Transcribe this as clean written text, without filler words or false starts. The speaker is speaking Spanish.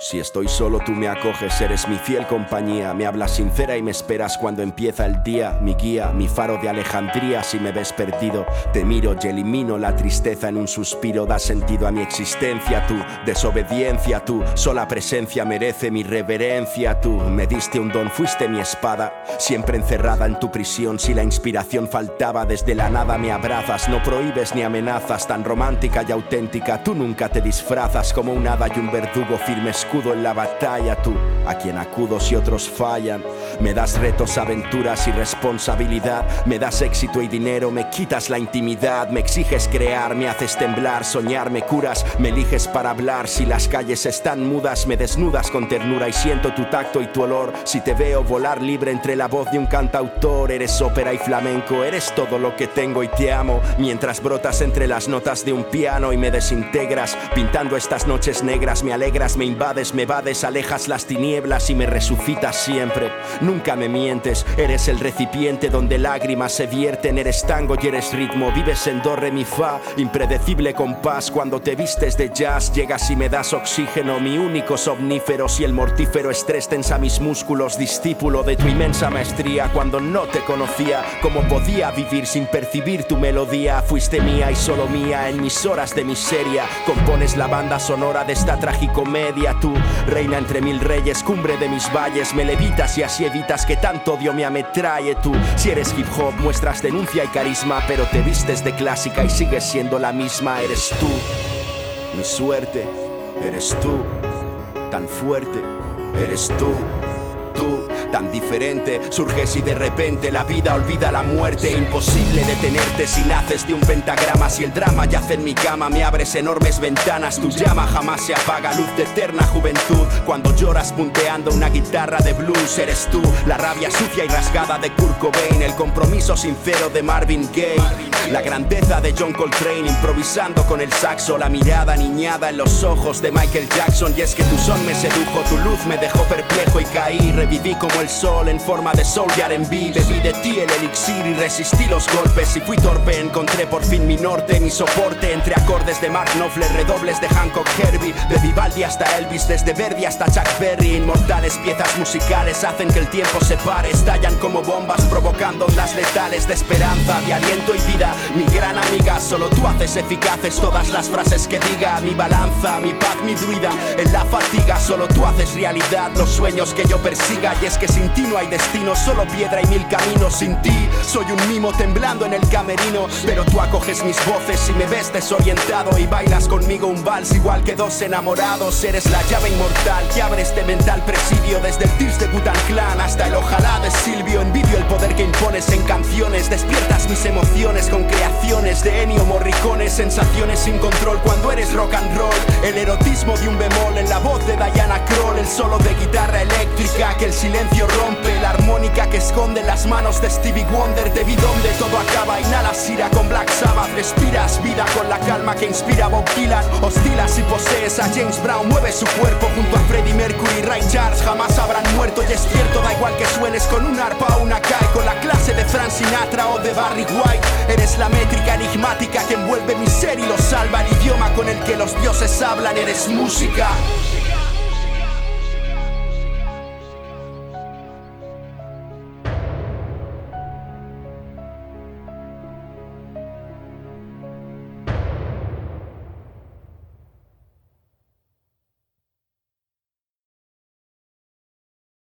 Si estoy solo tú me acoges, eres mi fiel compañía. Me hablas sincera y me esperas cuando empieza el día. Mi guía, mi faro de Alejandría. Si me ves perdido, te miro y elimino la tristeza en un suspiro. Da sentido a mi existencia, tu desobediencia, tu sola presencia merece mi reverencia. Tú me diste un don, fuiste mi espada, siempre encerrada en tu prisión. Si la inspiración faltaba, desde la nada me abrazas. No prohíbes ni amenazas, tan romántica y auténtica. Tú nunca te disfrazas, como un hada y un verdugo firme escudo en la batalla. Tú, a quien acudo si otros fallan. Me das retos, aventuras y responsabilidad. Me das éxito y dinero, me quitas la intimidad. Me exiges crear, me haces temblar, soñar, me curas. Me eliges para hablar, si las calles están mudas. Me desnudas con ternura y siento tu tacto y tu olor. Si te veo volar libre entre la voz de un cantautor. Eres ópera y flamenco, eres todo lo que tengo y te amo. Mientras brotas entre las notas de un piano y me desintegras, pintando estas noches negras. Me alegras, me invades, me evades, alejas las tinieblas y me resucitas siempre. Nunca me mientes, eres el recipiente donde lágrimas se vierten. Eres tango y eres ritmo, vives en do, re, mi, fa. Impredecible compás, cuando te vistes de jazz. Llegas y me das oxígeno, mi único somnífero. Si el mortífero estrés tensa mis músculos. Discípulo de tu inmensa maestría, cuando no te conocía. ¿Cómo podía vivir sin percibir tu melodía? Fuiste mía y solo mía en mis horas de miseria. Compones la banda sonora de esta tragicomedia. Tú, reina entre mil reyes, cumbre de mis valles. Me levitas y así evitas que tanto odio me ametralle. Tú, si eres hip hop, muestras denuncia y carisma, pero te vistes de clásica y sigues siendo la misma. Eres tú, mi suerte, eres tú, tan fuerte, eres tú. Tú, tan diferente, surges y de repente la vida olvida la muerte. Imposible detenerte si naces de un pentagrama. Si el drama yace en mi cama, me abres enormes ventanas. Tu llama jamás se apaga, luz de eterna juventud. Cuando lloras punteando una guitarra de blues. Eres tú, la rabia sucia y rasgada de Kurt Cobain. El compromiso sincero de Marvin Gaye. La grandeza de John Coltrane, improvisando con el saxo. La mirada niñada en los ojos de Michael Jackson. Y es que tu son me sedujo, tu luz me dejó perplejo y caí. Reviví como el sol en forma de soul y R&B. Bebí de ti el elixir y resistí los golpes. Y fui torpe, encontré por fin mi norte, mi soporte. Entre acordes de Mark Knopfler, redobles de Hancock Herbie. De Vivaldi hasta Elvis, desde Verdi hasta Chuck Berry. Inmortales piezas musicales hacen que el tiempo se pare. Estallan como bombas provocando ondas letales de esperanza, de aliento y vida. Mi gran amiga, solo tú haces eficaces todas las frases que diga. Mi balanza, mi paz, mi druida en la fatiga. Solo tú haces realidad los sueños que yo persiga. Y es que sin ti no hay destino, solo piedra y mil caminos. Sin ti soy un mimo temblando en el camerino. Pero tú acoges mis voces y me ves desorientado. Y bailas conmigo un vals igual que dos enamorados. Eres la llave inmortal que abre este mental presidio. Desde el Tears de Wu-Tang Clan hasta el Ojalá de Silvio. Envidio el poder que impones en canciones. Despiertas mis emociones con creaciones de Ennio Morricone. Sensaciones sin control cuando eres rock and roll. El erotismo de un bemol en la voz de Diana Krall. El solo de guitarra eléctrica que el silencio rompe. La armónica que esconde las manos de Stevie Wonder. Te vi donde todo acaba, inhalas ira con Black Sabbath. Respiras vida con la calma que inspira Bob Dylan. Hostilas y posees a James Brown. Mueve su cuerpo junto a Freddie Mercury y Ray Charles. Jamás habrán muerto y es cierto, da igual que suenes con un arpa o una cae. Con la clase de Frank Sinatra o de Barry White. Eres la métrica enigmática que envuelve mi ser y lo salva. El idioma con el que los dioses hablan. Eres música.